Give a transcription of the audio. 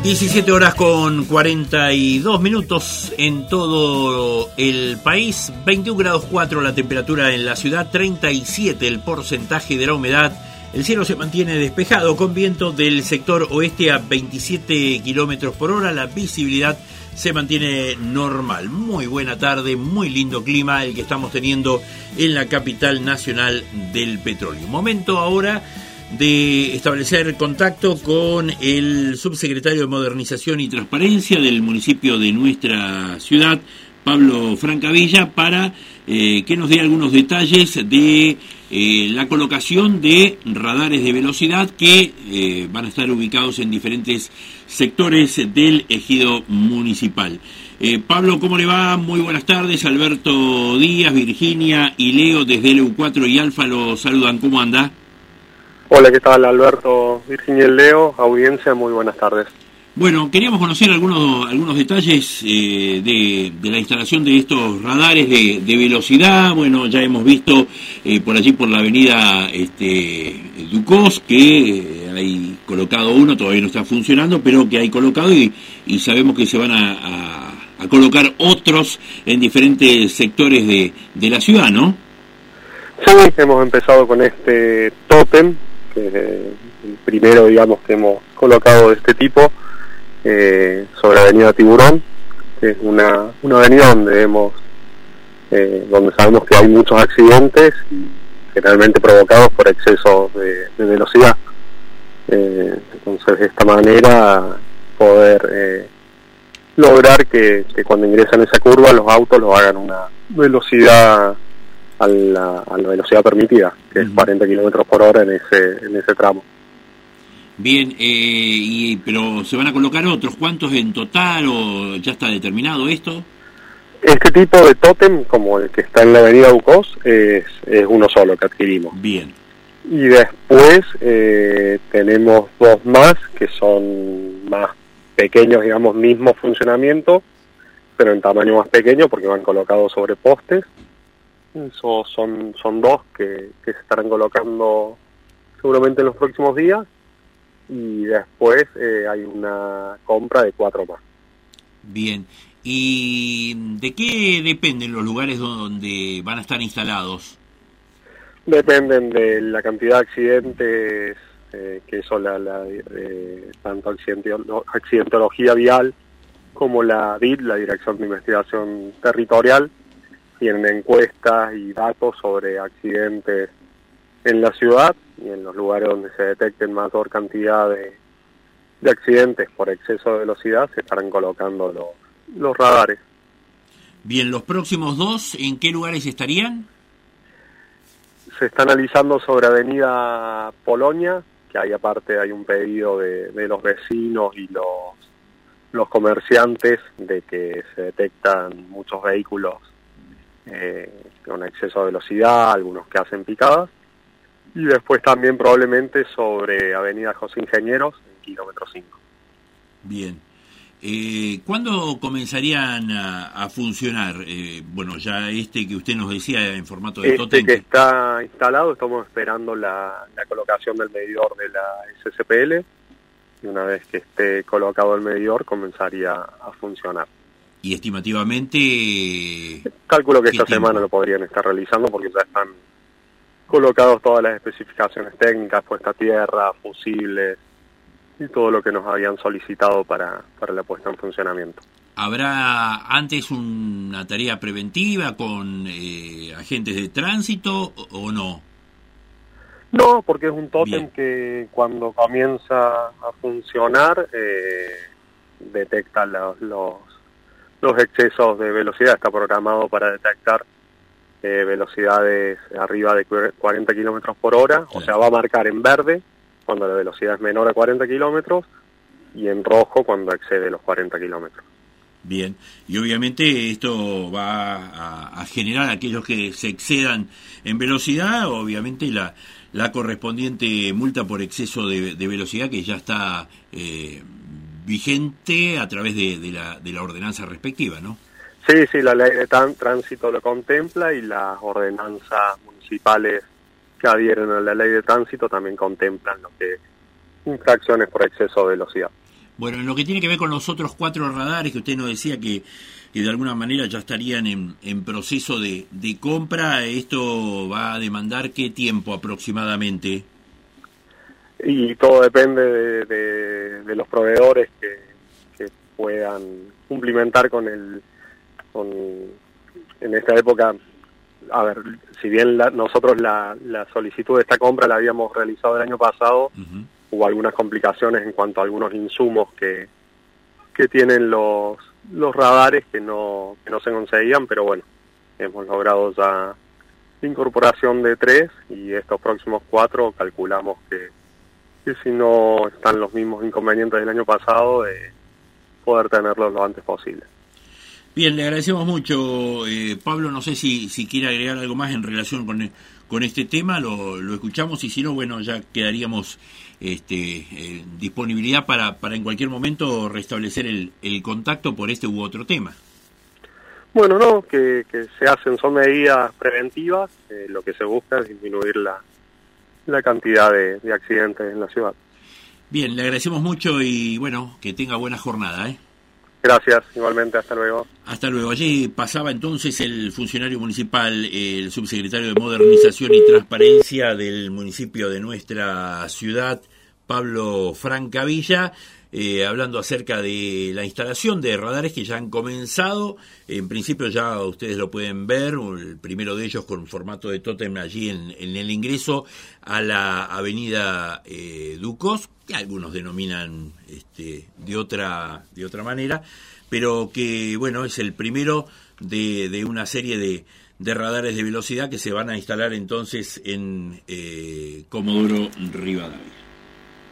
17 horas con 42 minutos en todo el país, 21 grados 4 la temperatura en la ciudad, 37 el porcentaje de la humedad. El cielo se mantiene despejado con viento del sector oeste a 27 kilómetros por hora. La visibilidad se mantiene normal. Muy buena tarde, muy lindo clima el que estamos teniendo en la capital nacional del petróleo. Momento ahora de establecer contacto con el subsecretario de Modernización y Transparencia del municipio de nuestra ciudad, Pablo Francavilla, para que nos dé algunos detalles de la colocación de radares de velocidad que van a estar ubicados en diferentes sectores del ejido municipal. Pablo, ¿cómo le va? Muy buenas tardes. Alberto Díaz, Virginia y Leo desde LU4 y Alfa los saludan. ¿Cómo anda? Hola, ¿qué tal? Alberto, Virginia y Leo, audiencia, muy buenas tardes. Bueno, queríamos conocer algunos detalles de la instalación de estos radares de velocidad. Bueno, ya hemos visto por allí por la avenida Ducos que hay colocado uno, todavía no está funcionando, pero que hay colocado y sabemos que se van a colocar otros en diferentes sectores de la ciudad, ¿no? Sí, hemos empezado con este tótem, que es el primero, digamos, que hemos colocado de este tipo, sobre Avenida Tiburón, que es una avenida donde sabemos que hay muchos accidentes y generalmente provocados por exceso de velocidad. Entonces, de esta manera poder lograr que cuando ingresan esa curva los autos lo hagan a una velocidad a la velocidad permitida, que es 40 kilómetros por hora en ese tramo. Bien, pero ¿se van a colocar otros? ¿Cuántos en total o ya está determinado esto? Este tipo de tótem, como el que está en la avenida Ducos, es uno solo que adquirimos. Bien. Y después tenemos dos más que son más pequeños, digamos, mismo funcionamiento, pero en tamaño más pequeño porque van colocados sobre postes. Eso son dos que se estarán colocando seguramente en los próximos días. Y después hay una compra de 4 más. Bien. ¿Y de qué dependen los lugares donde van a estar instalados? Dependen de la cantidad de accidentes, que eso tanto accidentología vial como la DIT, la Dirección de Investigación Territorial, tienen encuestas y datos sobre accidentes en la ciudad y en los lugares donde se detecten mayor cantidad de accidentes por exceso de velocidad se estarán colocando los radares. Bien, ¿los próximos dos en qué lugares estarían? Se está analizando sobre Avenida Polonia, que ahí aparte hay un pedido de los vecinos y los comerciantes de que se detectan muchos vehículos con exceso de velocidad, algunos que hacen picadas. Y después también probablemente sobre Avenida José Ingenieros, en kilómetro 5. Bien. ¿Cuándo comenzarían a funcionar? Bueno, ya que usted nos decía en formato de tótem. Que está instalado, estamos esperando la colocación del medidor de la SCPL. Y una vez que esté colocado el medidor, comenzaría a funcionar. ¿Y estimativamente? Calculo que esta semana lo podrían estar realizando porque ya están colocados todas las especificaciones técnicas, puesta a tierra, fusibles y todo lo que nos habían solicitado para la puesta en funcionamiento. ¿Habrá antes una tarea preventiva con agentes de tránsito o no? No, porque es un tótem que cuando comienza a funcionar detecta los excesos de velocidad. Está programado para detectar velocidades arriba de 40 kilómetros por hora, o sea, va a marcar en verde cuando la velocidad es menor a 40 kilómetros y en rojo cuando excede los 40 kilómetros. Bien, y obviamente esto va a generar aquellos que se excedan en velocidad, obviamente la correspondiente multa por exceso de velocidad que ya está vigente a través de la ordenanza respectiva, ¿no? Sí, la ley de tránsito lo contempla y las ordenanzas municipales que adhieren a la ley de tránsito también contemplan lo que infracciones por exceso de velocidad. Bueno, en lo que tiene que ver con los otros 4 radares que usted nos decía que de alguna manera ya estarían en proceso de compra, ¿esto va a demandar qué tiempo aproximadamente? Y todo depende de los proveedores que puedan cumplimentar en esta época. A ver, si bien nosotros la solicitud de esta compra la habíamos realizado el año pasado, hubo algunas complicaciones en cuanto a algunos insumos que tienen los radares que no se conseguían, pero bueno, hemos logrado ya la incorporación de 3 y estos próximos 4 calculamos que si no están los mismos inconvenientes del año pasado, de poder tenerlos lo antes posible. Bien, le agradecemos mucho, Pablo. No sé si quiere agregar algo más en relación con este tema, lo escuchamos, y si no, bueno, ya quedaríamos disponibilidad para en cualquier momento restablecer el contacto por este u otro tema. Bueno, no, que se hacen, son medidas preventivas, lo que se busca es disminuir la cantidad de accidentes en la ciudad. Bien, le agradecemos mucho y bueno, que tenga buena jornada, ¿eh? Gracias, igualmente, hasta luego. Hasta luego. Allí pasaba entonces el funcionario municipal, el subsecretario de Modernización y Transparencia del municipio de nuestra ciudad, Pablo Francavilla, hablando acerca de la instalación de radares que ya han comenzado. En principio ya ustedes lo pueden ver, el primero de ellos con formato de tótem allí en el ingreso a la avenida Ducos, que algunos denominan de otra manera, pero que bueno, es el primero de una serie de radares de velocidad que se van a instalar entonces en Comodoro Rivadavia.